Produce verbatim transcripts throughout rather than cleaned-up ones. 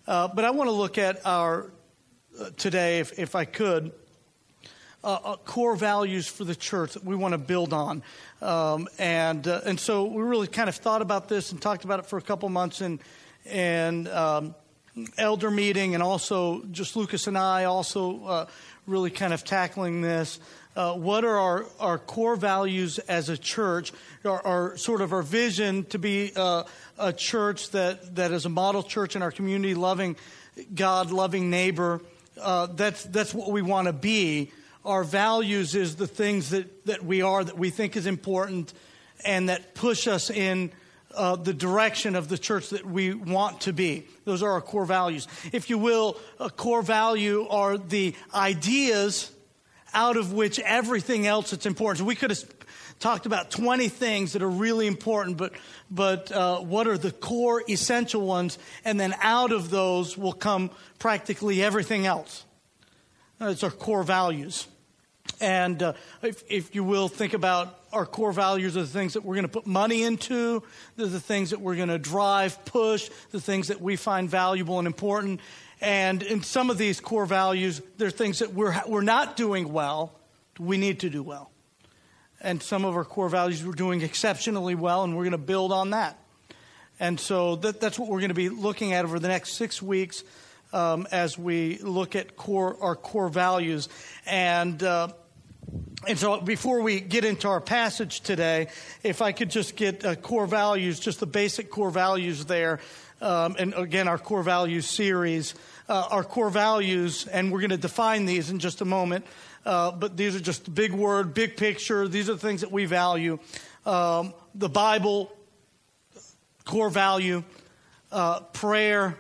Uh, but I want to look at our, uh, today, if, if I could, uh, uh, core values for the church that we want to build on. Um, and uh, and so we really kind of thought about this and talked about it for a couple months in, in um, elder meeting, and also just Lucas and I also uh, really kind of tackling this. Uh, what are our, our core values as a church, our, our sort of our vision to be uh, a church that, that is a model church in our community, loving God, loving neighbor. Uh, that's that's what we want to be. Our values is the things that, that we are, that we think is important, and that push us in uh, the direction of the church that we want to be. Those are our core values. If you will, a core value are the ideas out of which everything else that's important. So we could have talked about twenty things that are really important, but but uh, what are the core essential ones? And then out of those will come practically everything else. It's our core values. And uh, if, if you will, think about our core values are the things that we're going to put money into. They're the things that we're going to drive, push, the things that we find valuable and important. And in some of these core values, there are things that we're we're not doing well. We need to do well. And some of our core values we're doing exceptionally well, and we're going to build on that. And so that, that's what we're going to be looking at over the next six weeks um, as we look at core our core values. And uh, and so before we get into our passage today, if I could just get uh, core values, just the basic core values there. Um, and again, our core values series. Uh, our core values, and we're going to define these in just a moment, uh, but these are just big word, big picture. These are the things that we value. Um, the Bible, core value, uh, prayer,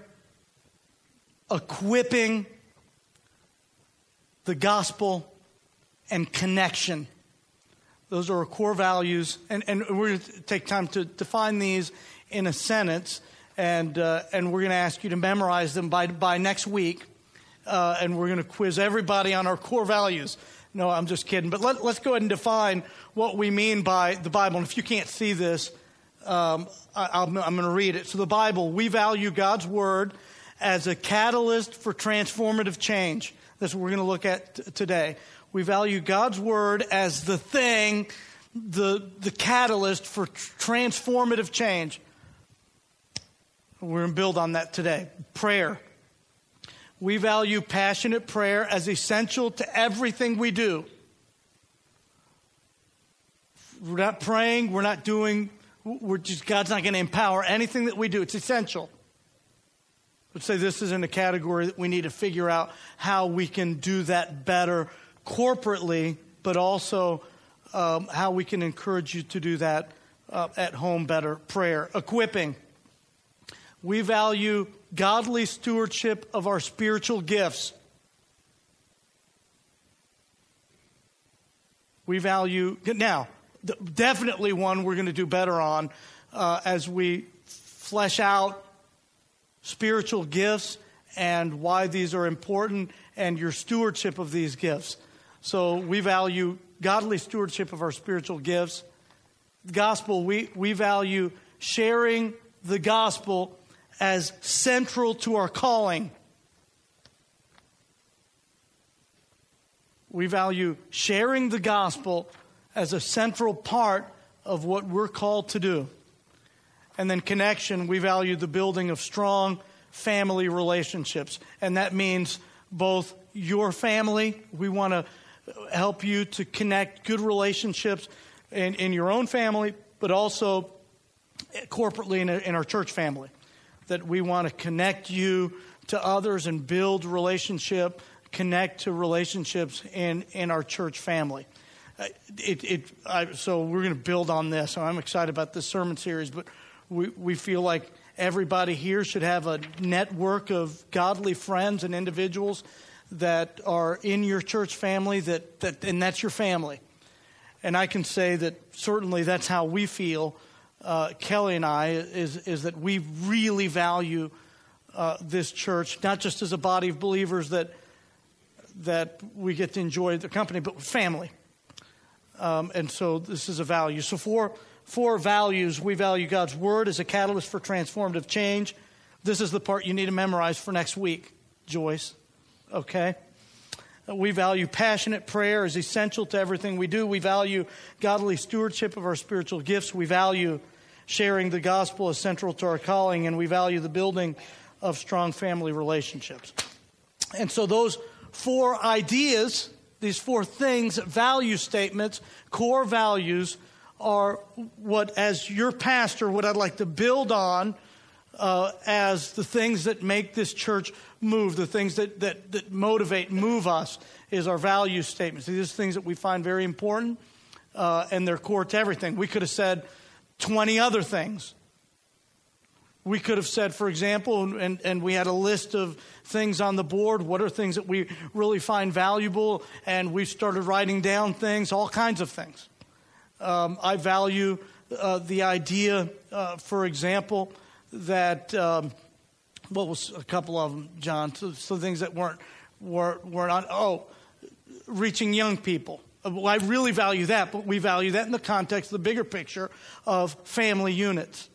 equipping, the gospel, and connection. Those are our core values, and, and we're going to take time to define these in a sentence. And uh, and we're going to ask you to memorize them by by next week, uh, and we're going to quiz everybody on our core values. No, I'm just kidding. But let, let's go ahead and define what we mean by the Bible. And if you can't see this, um, I, I'm, I'm going to read it. So the Bible, we value God's Word as a catalyst for transformative change. That's what we're going to look at t- today. We value God's Word as the thing, the the catalyst for tr- transformative change. We're going to build on that today. Prayer. We value passionate prayer as essential to everything we do. We're not praying. We're not doing. We're just God's not going to empower anything that we do. It's essential. Let's say this is in a category that we need to figure out how we can do that better corporately, but also um, how we can encourage you to do that uh, at home better. Prayer. Equipping. We value godly stewardship of our spiritual gifts. We value, now, definitely one we're going to do better on uh, as we flesh out spiritual gifts and why these are important and your stewardship of these gifts. So we value godly stewardship of our spiritual gifts. Gospel, we, we value sharing the gospel as central to our calling. We value sharing the gospel as a central part of what we're called to do. And then connection, we value the building of strong family relationships. And that means both your family, we want to help you to connect good relationships in, in your own family, but also corporately in, a, in our church family. That we want to connect you to others and build relationship, connect to relationships in, in our church family. Uh, it, it, I, so we're going to build on this. So I'm excited about this sermon series, but we, we feel like everybody here should have a network of godly friends and individuals that are in your church family, that, that and that's your family. And I can say that certainly that's how we feel. Uh, Kelly and I, is is that we really value uh, this church, not just as a body of believers that that we get to enjoy the company, but family. Um, and so this is a value. So for four values, we value God's Word as a catalyst for transformative change. This is the part you need to memorize for next week, Joyce. Okay? We value passionate prayer as essential to everything we do. We value godly stewardship of our spiritual gifts. We value sharing the gospel as central to our calling, and we value the building of strong family relationships. And so those four ideas, these four things, value statements, core values, are what, as your pastor, what I'd like to build on uh, as the things that make this church move, the things that, that, that motivate, move us, is our value statements. These are things that we find very important, uh, and they're core to everything. We could have said twenty other things. We could have said, for example, and, and we had a list of things on the board. What are things that we really find valuable? And we started writing down things, all kinds of things. Um, I value uh, the idea, uh, for example, that, um, what was a couple of them, John? So, so things that weren't, weren't, weren't on, oh, reaching young people. Well, I really value that, but we value that in the context, the bigger picture of family units.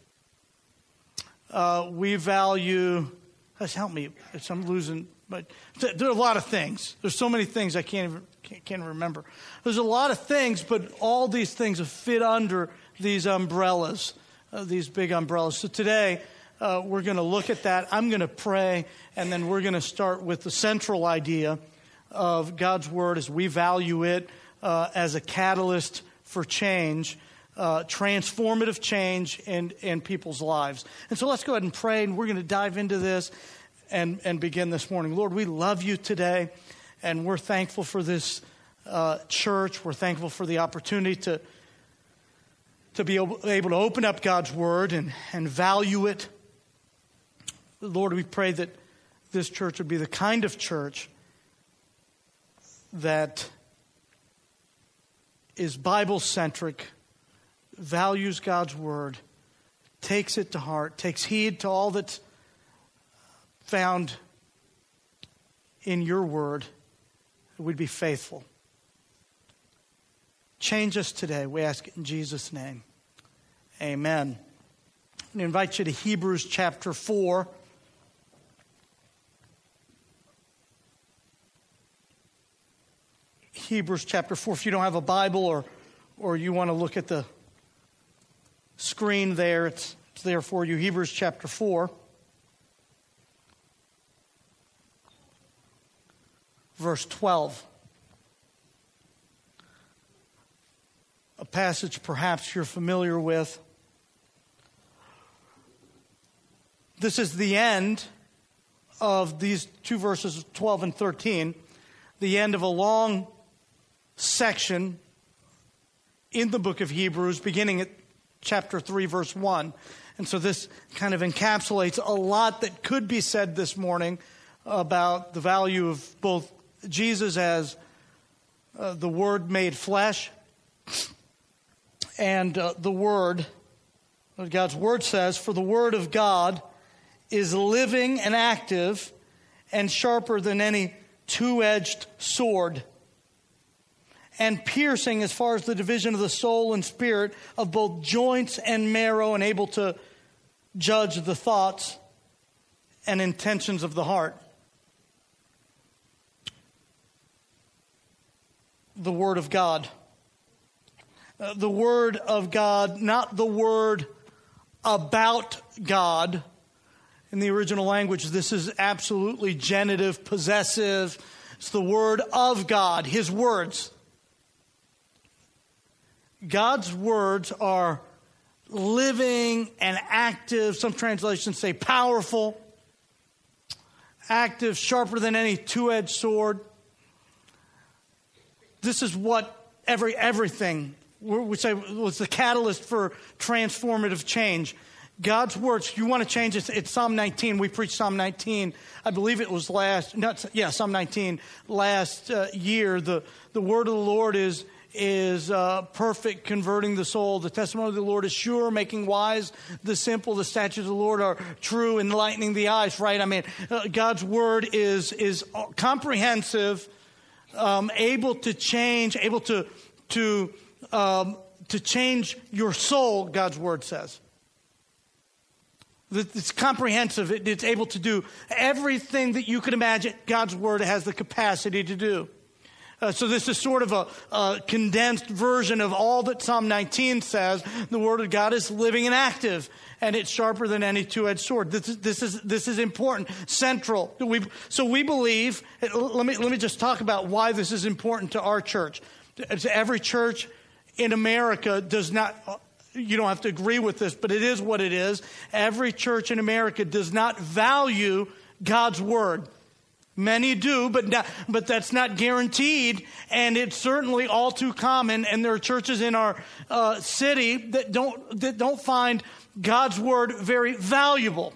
Uh, we value, let's help me, I'm losing, but there are a lot of things. There's so many things I can't even can't, can't remember. There's a lot of things, but all these things fit under these umbrellas, uh, these big umbrellas. So today, uh, we're going to look at that. I'm going to pray, and then we're going to start with the central idea of God's Word as we value it uh, as a catalyst for change. Uh, transformative change in, in people's lives. And so let's go ahead and pray, and we're going to dive into this and, and begin this morning. Lord, we love you today, and we're thankful for this uh, church. We're thankful for the opportunity to, to be able, able to open up God's Word and, and value it. Lord, we pray that this church would be the kind of church that is Bible-centric, values God's Word, takes it to heart, takes heed to all that's found in your Word, we'd be faithful. Change us today, we ask it in Jesus' name. Amen. I invite you to Hebrews chapter four. Hebrews chapter four. If you don't have a Bible or, or you want to look at the screen there, it's, it's there for you. Hebrews chapter four, verse twelve. A passage perhaps you're familiar with. This is the end of these two verses, twelve and thirteen, the end of a long section in the book of Hebrews, beginning at chapter three, verse one. And so this kind of encapsulates a lot that could be said this morning about the value of both Jesus as uh, the Word made flesh and uh, the Word, what God's Word says, for the Word of God is living and active and sharper than any two-edged sword, and piercing as far as the division of the soul and spirit, of both joints and marrow, and able to judge the thoughts and intentions of the heart. The Word of God. Uh, the Word of God, not the Word about God. In the original language, this is absolutely genitive, possessive. It's the Word of God, His words. God's words are living and active. Some translations say powerful, active, sharper than any two-edged sword. This is what every everything, we say, was the catalyst for transformative change. God's words, you want to change it, it's Psalm nineteen. We preached Psalm nineteen. I believe it was last, not, yeah, Psalm nineteen last uh, year. The, the word of the Lord is is uh, perfect, converting the soul. The testimony of the Lord is sure, making wise the simple. The statutes of the Lord are true, enlightening the eyes, right? I mean, uh, God's word is is comprehensive, um, able to change, able to to um, to change your soul, God's word says. It's comprehensive. It's able to do everything that you could imagine God's Word has the capacity to do. Uh, so this is sort of a, a condensed version of all that Psalm nineteen says. The Word of God is living and active, and it's sharper than any two-edged sword. This is this is this is important, central. We, so we believe. Let me let me just talk about why this is important to our church. Every church in America does not. You don't have to agree with this, but it is what it is. Every church in America does not value God's Word. Many do, but not, but that's not guaranteed, and it's certainly all too common. And there are churches in our uh, city that don't that don't find God's Word very valuable.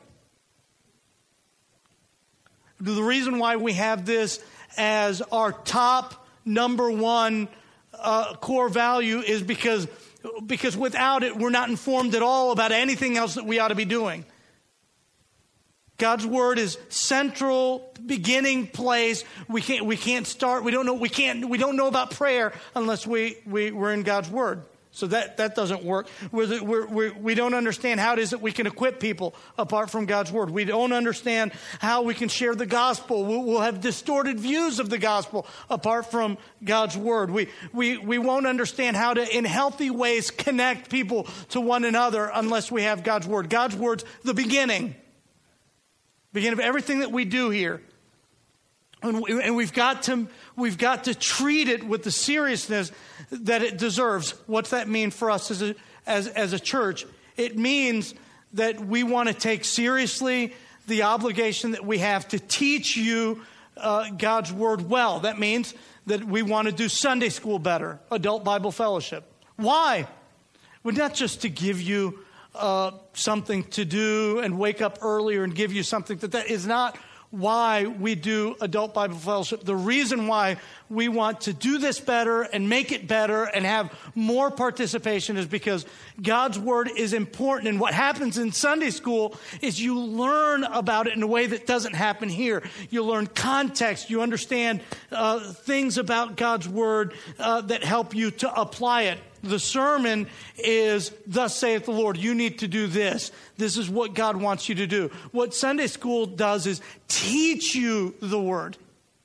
The reason why we have this as our top number one uh, core value is because because without it, we're not informed at all about anything else that we ought to be doing. God's Word is central, beginning place. We can't we can't start. We don't know we can't we don't know about prayer unless we we we're in God's Word. So that that doesn't work. We're, we're, we're, we don't understand how it is that we can equip people apart from God's Word. We don't understand how we can share the gospel. We'll, we'll have distorted views of the gospel apart from God's Word. We we we won't understand how to, in healthy ways, connect people to one another unless we have God's Word. God's Word's the beginning. Beginning of everything that we do here. And, we, and we've got to we've got to treat it with the seriousness that it deserves. What's that mean for us as a as as a church? It means that we want to take seriously the obligation that we have to teach you uh, God's Word well. That means that we want to do Sunday school better, adult Bible fellowship. Why? Well, not just to give you uh, something to do and wake up earlier and give you something that that is not why we do adult Bible fellowship. The reason why we want to do this better and make it better and have more participation is because God's Word is important. And what happens in Sunday school is you learn about it in a way that doesn't happen here. You learn context. You understand uh, things about God's Word uh, that help you to apply it. The sermon is, thus saith the Lord, you need to do this. This is what God wants you to do. What Sunday school does is teach you the Word.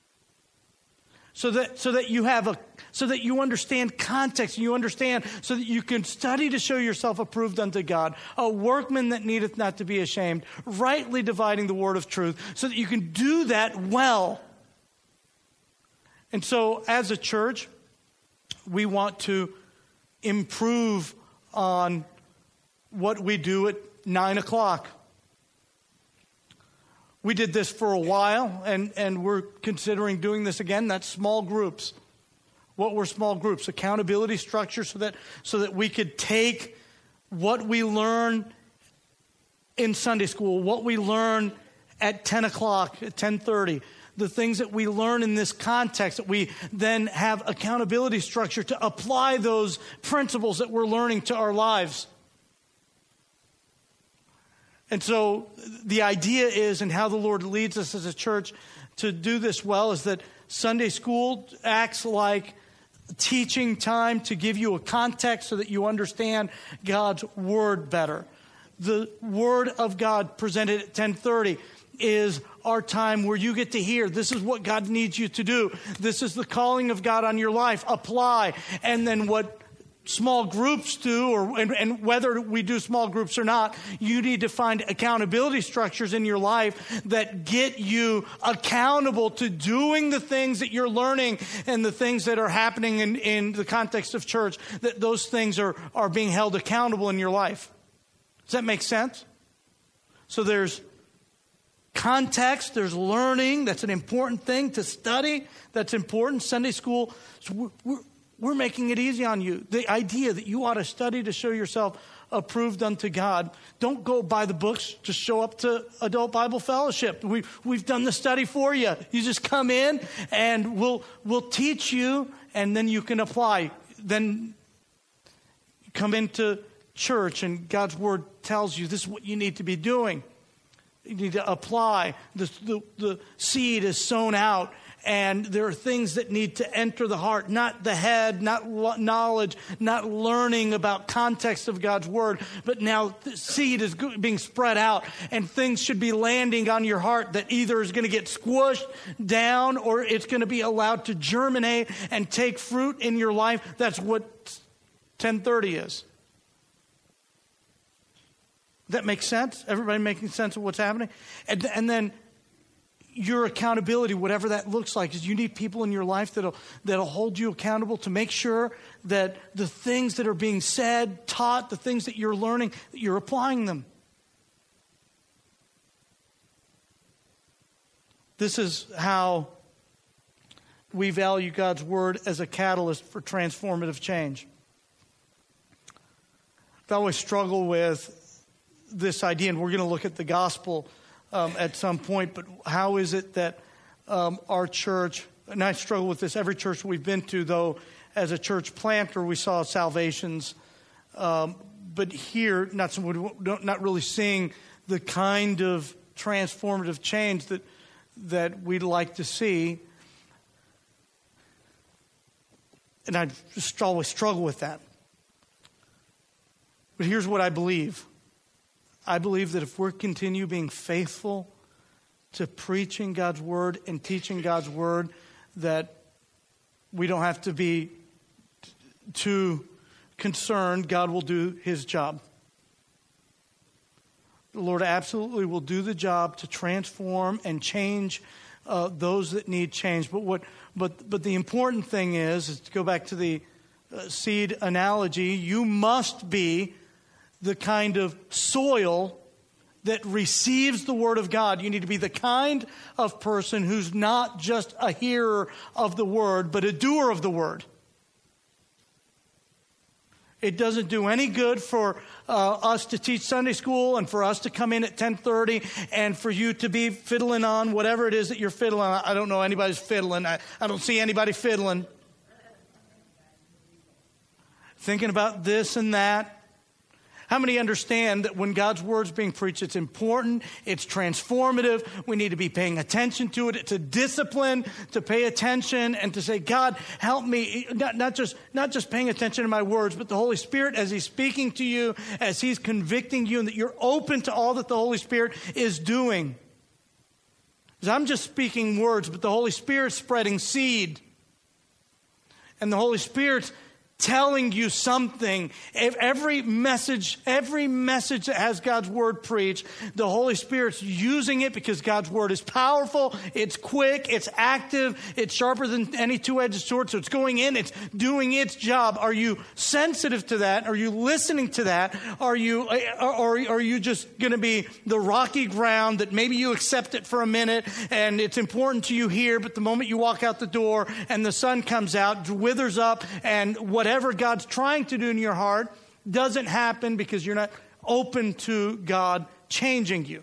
So that so that you have a so that you understand context, you understand so that you can study to show yourself approved unto God, a workman that needeth not to be ashamed, rightly dividing the word of truth, so that you can do that well. And so as a church, we want to improve on what we do at nine o'clock. We did this for a while, and, and we're considering doing this again. That's small groups. What were small groups? Accountability structure so that so that we could take what we learn in Sunday school, what we learn at ten o'clock, at ten thirty, the things that we learn in this context, that we then have accountability structure to apply those principles that we're learning to our lives. And so the idea is, and how the Lord leads us as a church to do this well, is that Sunday school acts like teaching time to give you a context so that you understand God's Word better. The Word of God presented at ten thirty is our time where you get to hear, this is what God needs you to do. This is the calling of God on your life. Apply. And then what small groups do, or and, and whether we do small groups or not, you need to find accountability structures in your life that get you accountable to doing the things that you're learning and the things that are happening in, in the context of church, that those things are, are being held accountable in your life. Does that make sense? So there's context, there's learning. That's an important thing to study. That's important. Sunday school, so we're, we're We're making it easy on you. The idea that you ought to study to show yourself approved unto God. Don't go buy the books. Just show up to Adult Bible Fellowship. We, we've done the study for you. You just come in and we'll, we'll teach you, and then you can apply. Then you come into church and God's Word tells you this is what you need to be doing. You need to apply. The, the, the seed is sown out, and there are things that need to enter the heart, not the head, not knowledge, not learning about context of God's word, but now the seed is being spread out, and things should be landing on your heart that either is going to get squished down or it's going to be allowed to germinate and take fruit in your life. That's what ten thirty is. That makes sense? Everybody making sense of what's happening? And, and then your accountability, whatever that looks like, is you need people in your life that'll, that'll hold you accountable to make sure that the things that are being said, taught, the things that you're learning, that you're applying them. This is how we value God's word as a catalyst for transformative change. I always struggle with this idea, and we're going to look at the gospel um, at some point, but how is it that um, our church, and I struggle with this, every church we've been to, though, as a church planter, we saw salvations, um, but here, not, some, not really seeing the kind of transformative change that, that we'd like to see. And I just always struggle with that. But here's what I believe. I believe that if we continue being faithful to preaching God's word and teaching God's word, that we don't have to be too concerned. God will do his job. The Lord absolutely will do the job to transform and change uh, those that need change. But what? But but the important thing is, is to go back to the uh, seed analogy. You must be the kind of soil that receives the word of God. You need to be the kind of person who's not just a hearer of the word, but a doer of the word. It doesn't do any good for uh, us to teach Sunday school and for us to come in at ten thirty and for you to be fiddling on whatever it is that you're fiddling on. I don't know anybody's fiddling. I, I don't see anybody fiddling. Thinking about this and that. How many understand that when God's word's being preached, it's important, it's transformative, we need to be paying attention to it. It's a discipline to pay attention and to say, God, help me, not, not just not just paying attention to my words, but the Holy Spirit as he's speaking to you, as he's convicting you, and that you're open to all that the Holy Spirit is doing. Because I'm just speaking words, but the Holy Spirit's spreading seed. And the Holy Spirit's telling you something. If every message, every message that has God's word preached, the Holy Spirit's using it because God's word is powerful, it's quick, it's active, it's sharper than any two-edged sword, so it's going in, it's doing its job. Are you sensitive to that? Are you listening to that? Are you, or are you just going to be the rocky ground that maybe you accept it for a minute and it's important to you here, but the moment you walk out the door and the sun comes out, withers up, and what Whatever God's trying to do in your heart doesn't happen because you're not open to God changing you.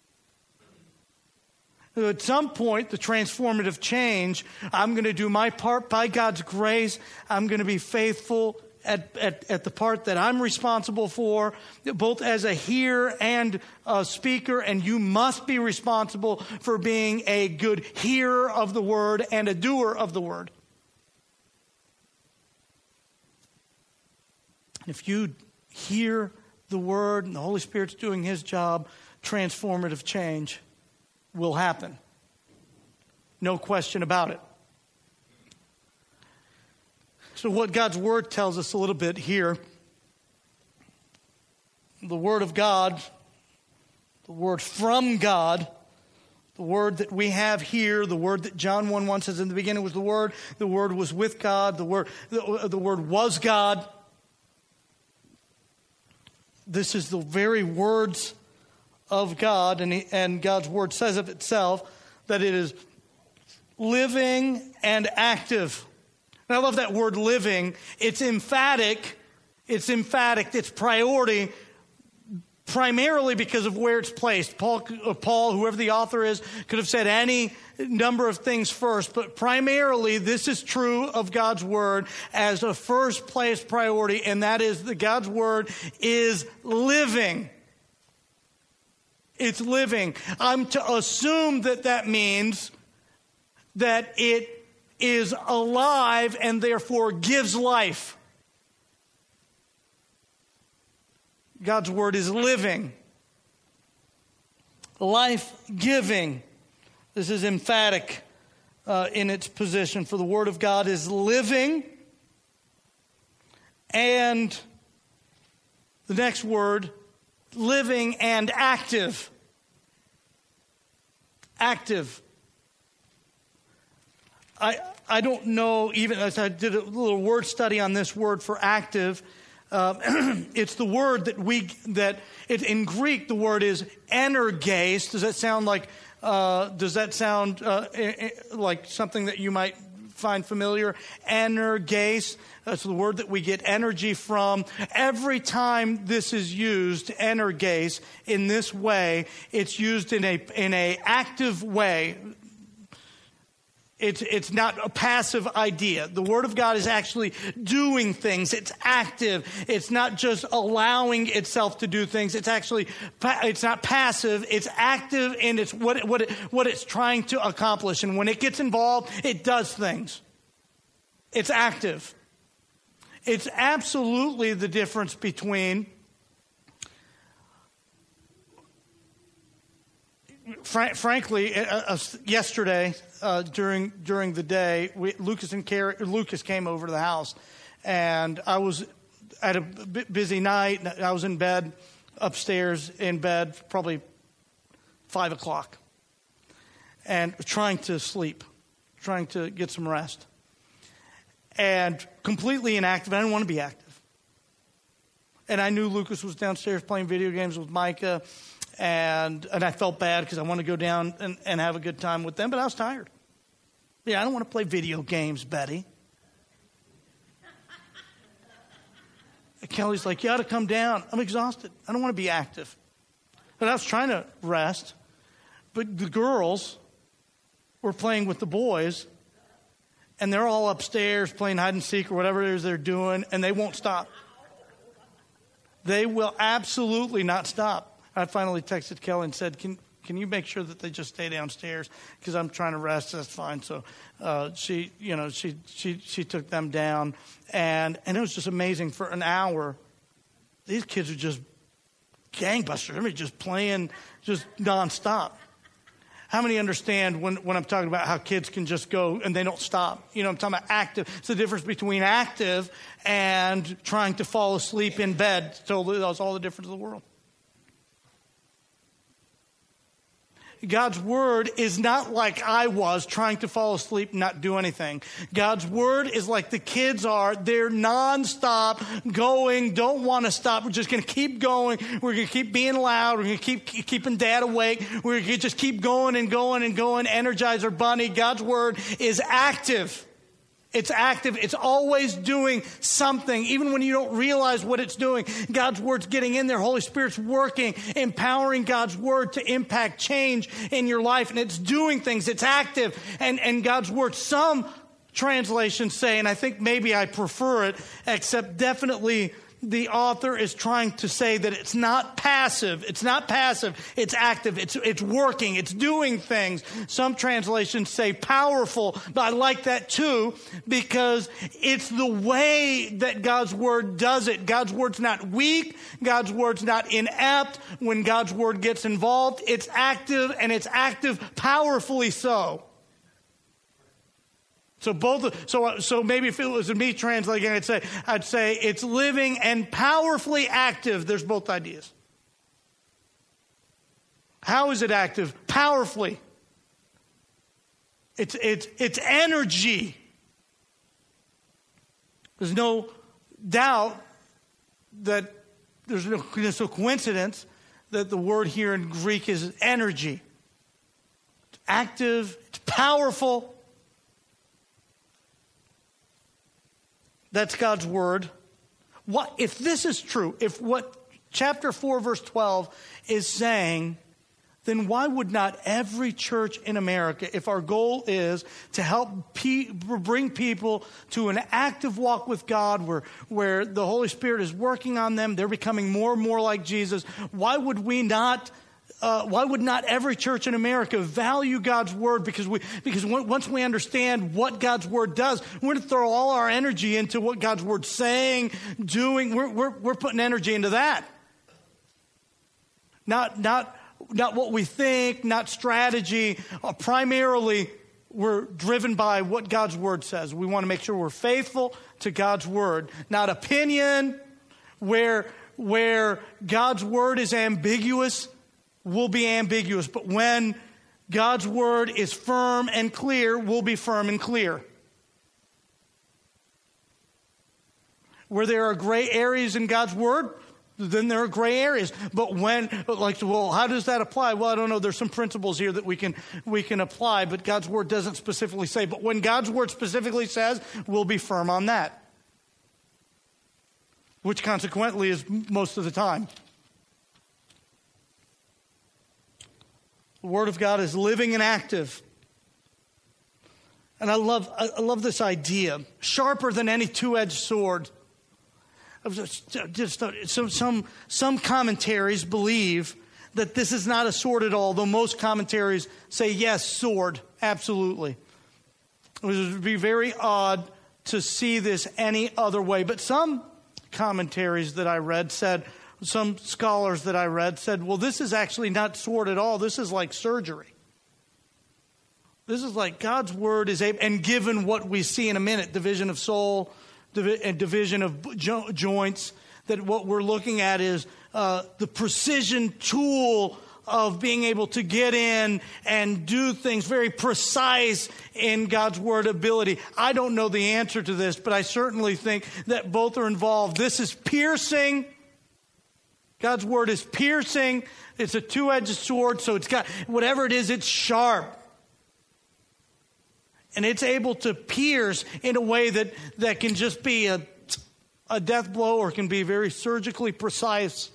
At some point, the transformative change, I'm going to do my part by God's grace. I'm going to be faithful at, at, at the part that I'm responsible for, both as a hearer and a speaker, and you must be responsible for being a good hearer of the word and a doer of the word. If you hear the word and the Holy Spirit's doing his job, transformative change will happen. No question about it. So what God's word tells us a little bit here, the word of God, the word from God, the word that we have here, the word that John one one says in the beginning was the word, the word was with God, the word, the, the word was God. This is the very words of God, and, he, and God's word says of itself that it is living and active. And I love that word living. It's emphatic. It's emphatic. It's priority, primarily because of where it's placed. Paul, Paul, whoever the author is, could have said any number of things first, but primarily this is true of God's word as a first place priority, and that is that God's word is living. It's living. I'm to assume that that means that it is alive and therefore gives life. God's word is living, life-giving. This is emphatic uh, in its position, for the word of God is living. And the next word, living and active. Active. I I don't know, even as I did a little word study on this word for active, uh, it's the word that we, that it, in Greek, the word is energes. Does that sound like, uh, does that sound uh, like something that you might find familiar? Energes. That's the word that we get energy from. Every time this is used, energes, in this way, it's used in a in a active way. It's it's not a passive idea. The Word of God is actually doing things. It's active. It's not just allowing itself to do things. It's actually, it's not passive. It's active, and it's what it, what it, what it's trying to accomplish. And when it gets involved, it does things. It's active. It's absolutely the difference between Fran- frankly, uh, uh, yesterday uh, during during the day, we, Lucas and Carrie, Lucas came over to the house, and I was at a b- busy night. I was in bed, upstairs in bed, probably five o'clock, and trying to sleep, trying to get some rest, and completely inactive. I didn't want to be active, and I knew Lucas was downstairs playing video games with Micah. And and I felt bad because I wanted to go down and, and have a good time with them, but I was tired. Yeah, I don't want to play video games, Betty. And Kelly's like, you ought to come down. I'm exhausted. I don't want to be active. But I was trying to rest, but the girls were playing with the boys, and they're all upstairs playing hide and seek or whatever it is they're doing, and they won't stop. They will absolutely not stop. I finally texted Kelly and said, can can you make sure that they just stay downstairs? Because I'm trying to rest. That's fine. So uh, she, you know, she, she, she took them down. And, and it was just amazing. For an hour, these kids are just gangbusters. I mean, just playing just nonstop. How many understand when, when I'm talking about how kids can just go and they don't stop? You know, I'm talking about active. It's the difference between active and trying to fall asleep in bed. So that's all the difference in the world. God's word is not like I was trying to fall asleep and not do anything. God's word is like the kids are. They're nonstop going, don't want to stop. We're just going to keep going. We're going to keep being loud. We're going to keep keeping dad awake. We're going to just keep going and going and going. Energizer Bunny. God's word is active. It's active. It's always doing something, even when you don't realize what it's doing. God's word's getting in there. Holy Spirit's working, empowering God's word to impact change in your life. And it's doing things. It's active. And, and God's word, some translations say, and I think maybe I prefer it, except definitely the author is trying to say that it's not passive. It's not passive. It's active. It's it's working. It's doing things. Some translations say powerful, but I like that too because it's the way that God's word does it. God's word's not weak. God's word's not inept. When God's word gets involved, it's active, and it's active powerfully so. So both, so so maybe if it was me translating, I'd say I'd say it's living and powerfully active. There's both ideas. How is it active? Powerfully. It's it's it's energy. There's no doubt that there's no, there's no coincidence that the word here in Greek is energy. It's active. It's powerful. That's God's word. What if this is true? If what chapter four, verse twelve is saying, then why would not every church in America, if our goal is to help pe- bring people to an active walk with God where, where the Holy Spirit is working on them, they're becoming more and more like Jesus, why would we not Uh, why would not every church in America value God's word? Because we, because once we understand what God's word does, we're going to throw all our energy into what God's word's saying, doing. We're, we're, we're putting energy into that. Not, not, not what we think, not strategy. Uh, primarily, we're driven by what God's word says. We want to make sure we're faithful to God's word, not opinion, where, where God's word is ambiguous. Will be ambiguous, but when God's word is firm and clear, we'll be firm and clear. Where there are gray areas in God's word, then there are gray areas. But when, like, well, how does that apply? Well, I don't know. There's some principles here that we can we can apply, but God's word doesn't specifically say. But when God's word specifically says, we'll be firm on that, which consequently is most of the time. The Word of God is living and active. And I love I love this idea. Sharper than any two-edged sword. Just, just, some, some, some commentaries believe that this is not a sword at all, though most commentaries say, yes, sword, absolutely. It would be very odd to see this any other way. But some commentaries that I read said, some scholars that I read said, well, this is actually not sword at all. This is like surgery. This is like God's word is able, and given what we see in a minute, division of soul divi- and division of jo- joints, that what we're looking at is uh, the precision tool of being able to get in and do things very precise in God's word ability. I don't know the answer to this, but I certainly think that both are involved. This is piercing. God's word is piercing. It's a two-edged sword, so it's got, whatever it is, it's sharp. And it's able to pierce in a way that, that can just be a, a death blow or can be very surgically precise.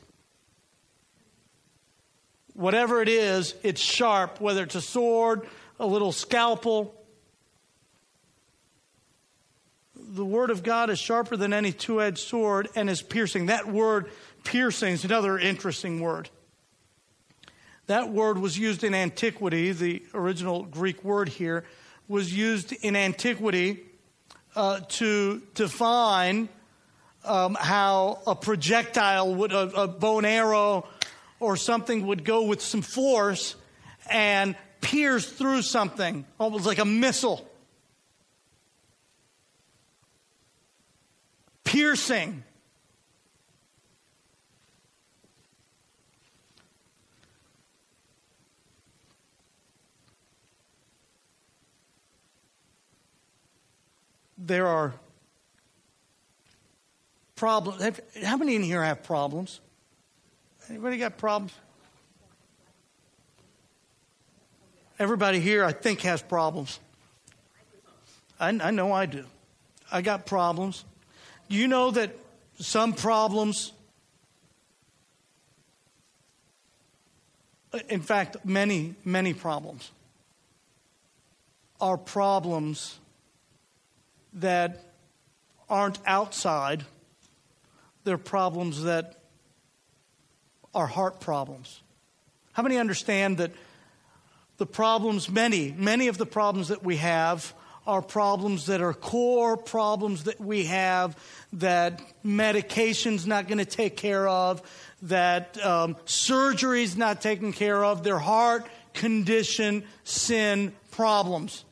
Whatever it is, it's sharp, whether it's a sword, a little scalpel. The word of God is sharper than any two-edged sword and is piercing. That word, piercing, is another interesting word. That word was used in antiquity. The original Greek word here was used in antiquity uh, to define um, how a projectile, would, a, a bow and arrow or something would go with some force and pierce through something, almost like a missile. Piercing. There are problems. How many in here have problems? Anybody got problems? Everybody here, I think, has problems. I, I know I do. I got problems. Do you know that some problems, in fact, many, many problems, are problems that aren't outside. They're problems that are heart problems. How many understand that the problems, many, many of the problems that we have are problems that are core problems that we have that medication's not going to take care of, that um, surgery's not taking care of. They're heart condition, sin problems.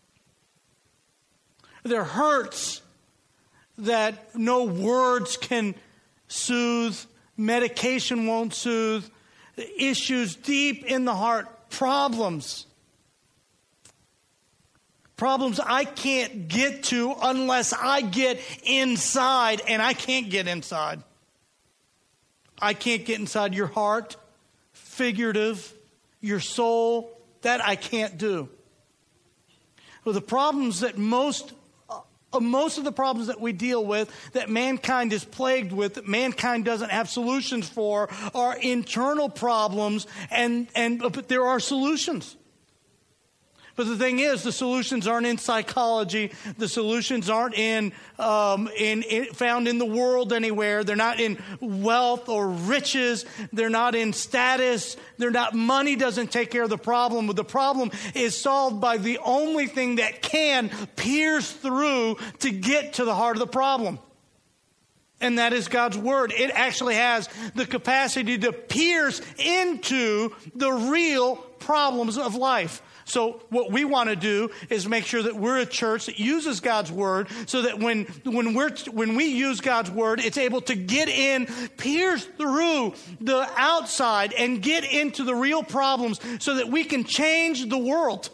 They're hurts that no words can soothe, medication won't soothe, issues deep in the heart, problems. Problems I can't get to unless I get inside, and I can't get inside. I can't get inside your heart, figurative, your soul, that I can't do. Well, the problems that most Uh, most of the problems that we deal with, that mankind is plagued with, that mankind doesn't have solutions for, are internal problems, and, and but there are solutions. But the thing is, the solutions aren't in psychology. The solutions aren't in, um, in, in found in the world anywhere. They're not in wealth or riches. They're not in status. They're not. Money doesn't take care of the problem. The problem is solved by the only thing that can pierce through to get to the heart of the problem. And that is God's word. It actually has the capacity to pierce into the real problems of life. So what we want to do is make sure that we're a church that uses God's word so that when, when, we're, when we use God's word, it's able to get in, pierce through the outside and get into the real problems so that we can change the world.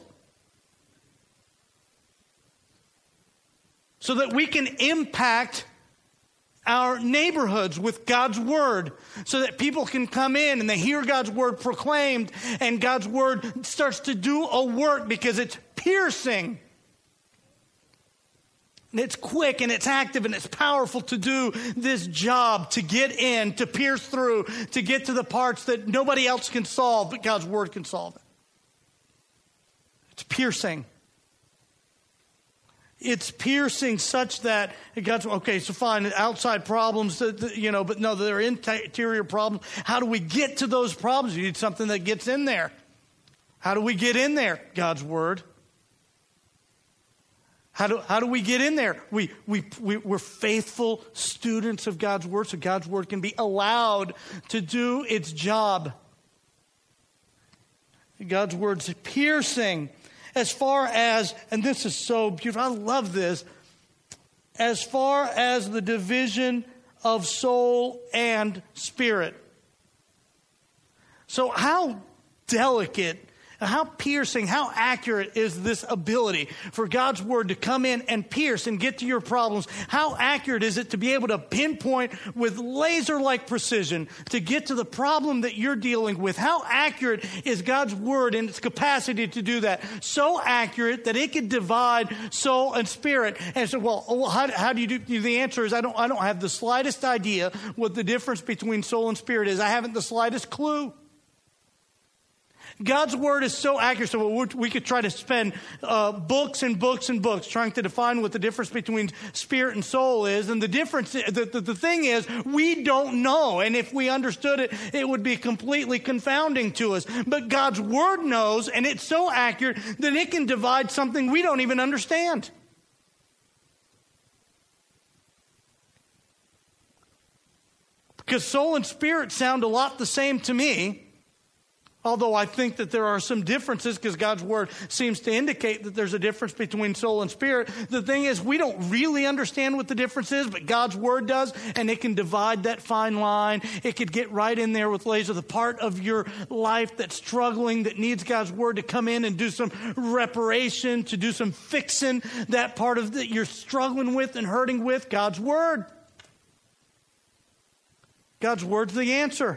So that we can impact our neighborhoods with God's word so that people can come in and they hear God's word proclaimed and God's word starts to do a work because it's piercing. And it's quick and it's active and it's powerful to do this job, to get in, to pierce through, to get to the parts that nobody else can solve, but God's word can solve it. It's piercing. It's piercing such that it got, okay, so fine, outside problems, you know, but no, they're interior problems. How do we get to those problems? You need something that gets in there. How do we get in there? God's word. How do, how do we get in there? We, we, we, we're faithful students of God's word, so God's word can be allowed to do its job. God's word's piercing. As far as, and this is so beautiful, I love this, as far as the division of soul and spirit. So how delicate, how piercing, how accurate is this ability for God's word to come in and pierce and get to your problems? How accurate is it to be able to pinpoint with laser-like precision to get to the problem that you're dealing with? How accurate is God's word in its capacity to do that? So accurate that it could divide soul and spirit. And so, well, how, how do you do? The answer is I don't, I don't have the slightest idea what the difference between soul and spirit is. I haven't the slightest clue. God's word is so accurate, so we could try to spend uh, books and books and books trying to define what the difference between spirit and soul is. And the difference, the, the, the thing is, we don't know. And if we understood it, it would be completely confounding to us. But God's word knows, and it's so accurate that it can divide something we don't even understand. Because soul and spirit sound a lot the same to me. Although I think that there are some differences because God's word seems to indicate that there's a difference between soul and spirit. The thing is, we don't really understand what the difference is, but God's word does, and it can divide that fine line. It could get right in there with laser, the part of your life that's struggling, that needs God's word to come in and do some reparation, to do some fixing, that part of that you're struggling with and hurting with. God's word. God's word's the answer.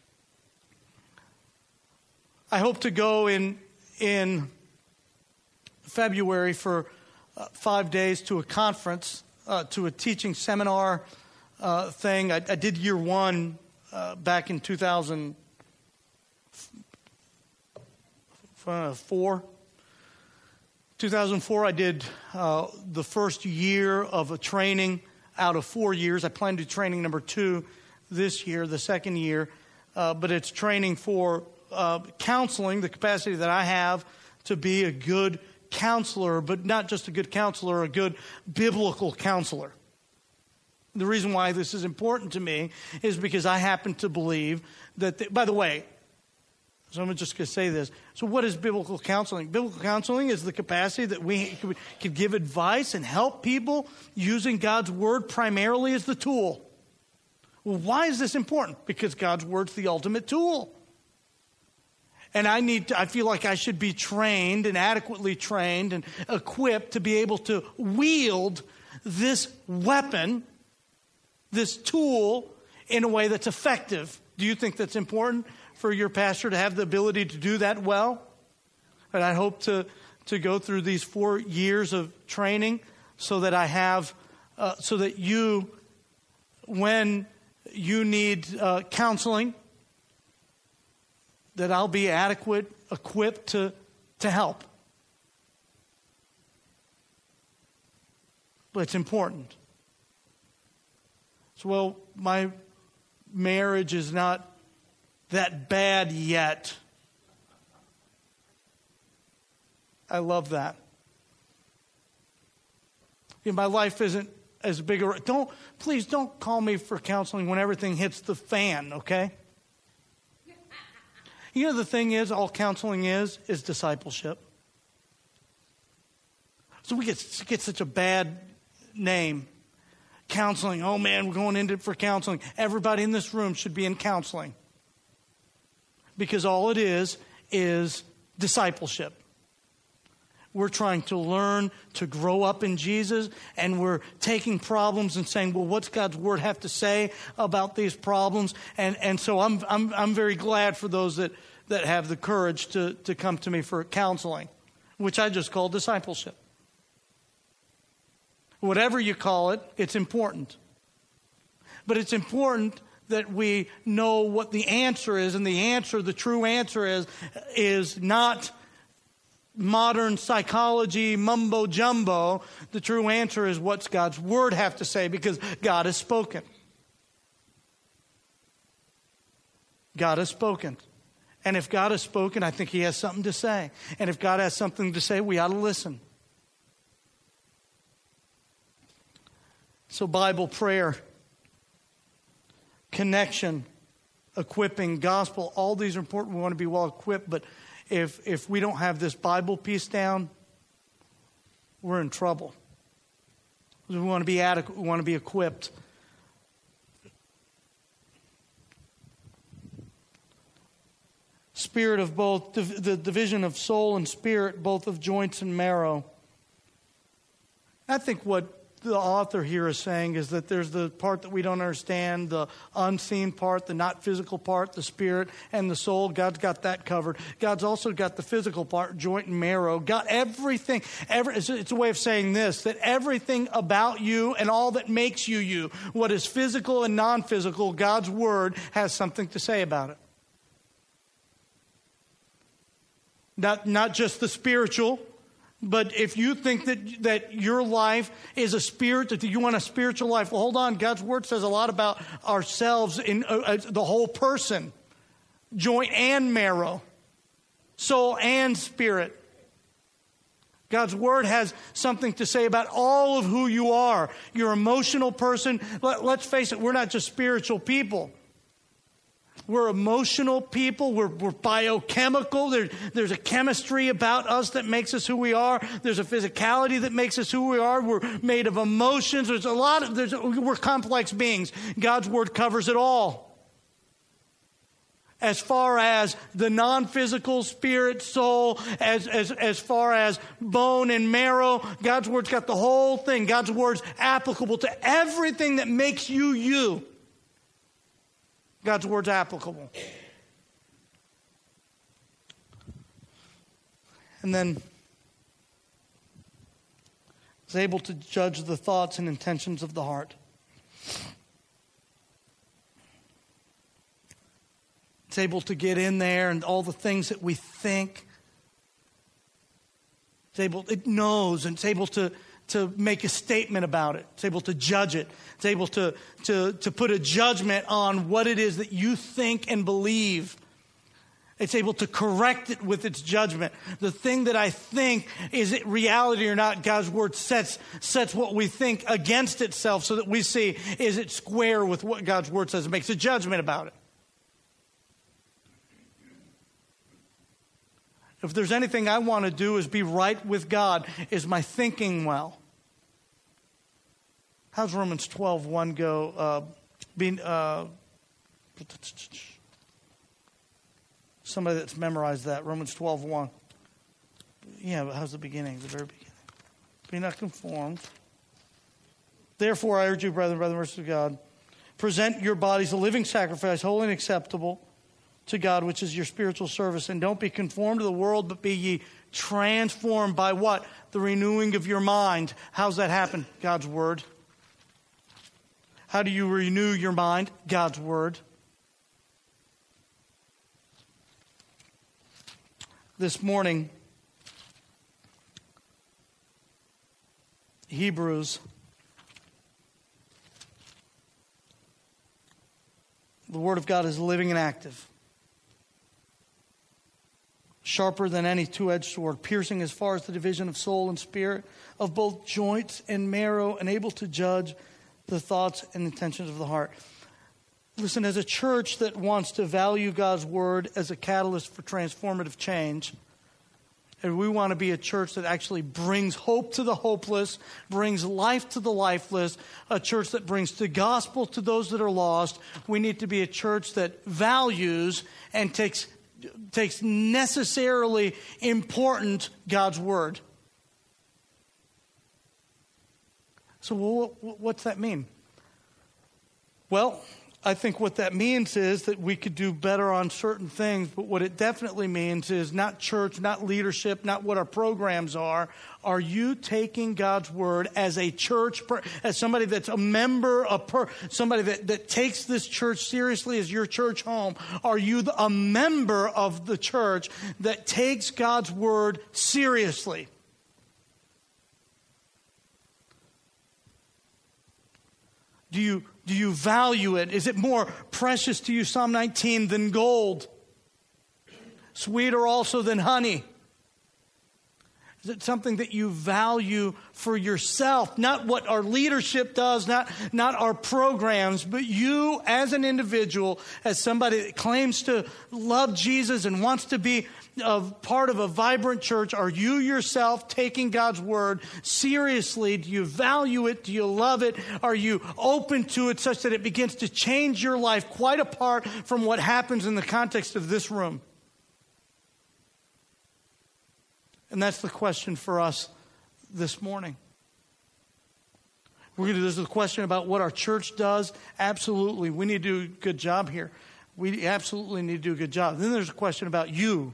I hope to go in in February for uh, five days to a conference, uh, to a teaching seminar uh, thing. I, I did year one uh, back in two thousand four. two thousand four, I did uh, the first year of a training out of four years. I plan to do training number two this year, the second year, uh, but it's training for Uh, counseling, the capacity that I have to be a good counselor, but not just a good counselor, a good biblical counselor. The reason why this is important to me is because I happen to believe that, the, by the way, so I'm just going to say this. So what is biblical counseling? Biblical counseling is the capacity that we could give advice and help people using God's word primarily as the tool. Well, why is this important? Because God's word's the ultimate tool. And I need to, I feel like I should be trained and adequately trained and equipped to be able to wield this weapon, this tool, in a way that's effective. Do you think that's important for your pastor to have the ability to do that well? And I hope to, to go through these four years of training so that I have, uh, so that you, when you need uh, counseling, that I'll be adequate, equipped to, to help. but it's important. So, well, my marriage is not that bad yet. I love that. You know, my life isn't as big a... Don't, please don't call me for counseling when everything hits the fan, okay? You know, the thing is, all counseling is, is discipleship. So we get, get such a bad name. Counseling. Oh, man, we're going into for counseling. Everybody in this room should be in counseling. Because all it is, is discipleship. We're trying to learn to grow up in Jesus, and we're taking problems and saying, well, what's God's word have to say about these problems? And and so I'm I'm I'm very glad for those that, that have the courage to, to come to me for counseling, which I just call discipleship. Whatever you call it, it's important. But it's important that we know what the answer is, and the answer, the true answer is, is not modern psychology, mumbo jumbo. The true answer is what's God's word have to say, because God has spoken. God has spoken. And if God has spoken, I think he has something to say. And if God has something to say, we ought to listen. So Bible, prayer, connection, equipping, gospel, all these are important. We want to be well equipped, but if if we don't have this Bible piece down, we're in trouble. We want to be adequate, we want to be equipped. Spirit of both, the division of soul and spirit, both of joints and marrow. I think what the author here is saying is that there's the part that we don't understand, the unseen part, the not physical part, the spirit and the soul. God's got that covered. God's also got the physical part, joint and marrow. God, everything, every, it's, it's a way of saying this, that everything about you and all that makes you you, what is physical and non-physical, God's word has something to say about it. Not, not just the spiritual. But if you think that that your life is a spirit, that you want a spiritual life, well, hold on. God's word says a lot about ourselves in uh, uh, the whole person, joint and marrow, soul and spirit. God's word has something to say about all of who you are. You're an emotional person. Let, let's face it, we're not just spiritual people. We're emotional people. We're, we're biochemical. There, there's a chemistry about us that makes us who we are. There's a physicality that makes us who we are. We're made of emotions. There's a lot of, there's, we're complex beings. God's word covers it all. As far as the non-physical spirit, soul, as, as, as far as bone and marrow, God's word's got the whole thing. God's word's applicable to everything that makes you you. God's word's applicable. And then is able to judge the thoughts and intentions of the heart. It's able to get in there and all the things that we think. It's able, it knows, and it's able to to make a statement about it. It's able to judge it. It's able to, to, to put a judgment on what it is that you think and believe. It's able to correct it with its judgment. The thing that I think, is it reality or not? God's word sets, sets what we think against itself so that we see, is it square with what God's word says? It makes a judgment about it. If there's anything I want to do is be right with God, is my thinking well? How's Romans twelve one go? Uh, being, uh, somebody that's memorized that, Romans twelve one. Yeah, but how's the beginning? The very beginning. Be not conformed. Therefore, I urge you, brethren, by the mercy of God, present your bodies a living sacrifice, holy and acceptable to God, which is your spiritual service. And don't be conformed to the world, but be ye transformed by what? The renewing of your mind. How's that happen? God's word. How do you renew your mind? God's word. This morning, Hebrews The Word of God is living and active, sharper than any two-edged sword, piercing as far as the division of soul and spirit, of both joints and marrow, and able to judge the thoughts and intentions of the heart. Listen, as a church that wants to value God's Word as a catalyst for transformative change, and we want to be a church that actually brings hope to the hopeless, brings life to the lifeless, a church that brings the gospel to those that are lost, we need to be a church that values and takes takes necessarily important God's Word. So what, what's that mean? Well, I think what that means is that we could do better on certain things, but what it definitely means is not church, not leadership, not what our programs are. Are you taking God's Word as a church, as somebody that's a member, a per, somebody that, that takes this church seriously as your church home? Are you the, a member of the church that takes God's Word seriously? Do you Do you value it? Is it more precious to you, Psalm nineteen, than gold? Sweeter also than honey? Is it something that you value for yourself? Not what our leadership does, not, not our programs, but you as an individual, as somebody that claims to love Jesus and wants to be a part of a vibrant church. Are you yourself taking God's Word seriously? Do you value it? Do you love it? Are you open to it such that it begins to change your life quite apart from what happens in the context of this room? And that's the question for us this morning. We're going to, this is a question about what our church does. Absolutely. We need to do a good job here. We absolutely need to do a good job. Then there's a question about you.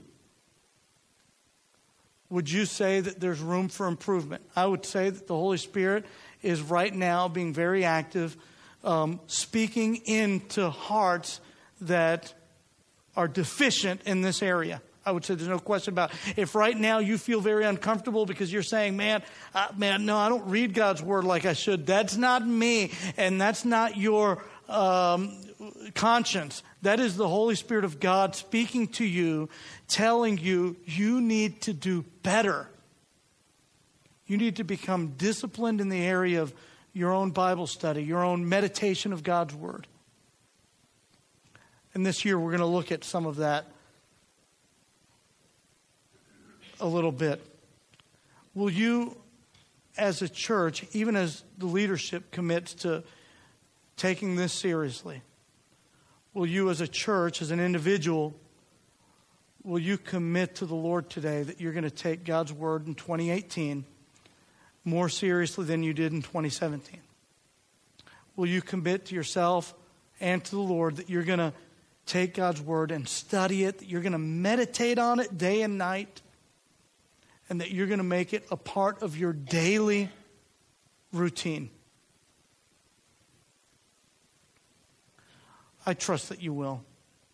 Would you say that there's room for improvement? I would say that the Holy Spirit is right now being very active, um, speaking into hearts that are deficient in this area. I would say there's no question about it. If right now you feel very uncomfortable because you're saying, man, uh, man, no, I don't read God's Word like I should. That's not me, and that's not your um, conscience. That is the Holy Spirit of God speaking to you, telling you you need to do better. You need to become disciplined in the area of your own Bible study, your own meditation of God's Word. And this year we're going to look at some of that a little bit. Will you, as a church, even as the leadership commits to taking this seriously, will you as a church, as an individual, will you commit to the Lord today that you're going to take God's Word in twenty eighteen more seriously than you did in twenty seventeen? Will you commit to yourself and to the Lord that you're going to take God's Word and study it, that you're going to meditate on it day and night, and that you're going to make it a part of your daily routine? I trust that you will.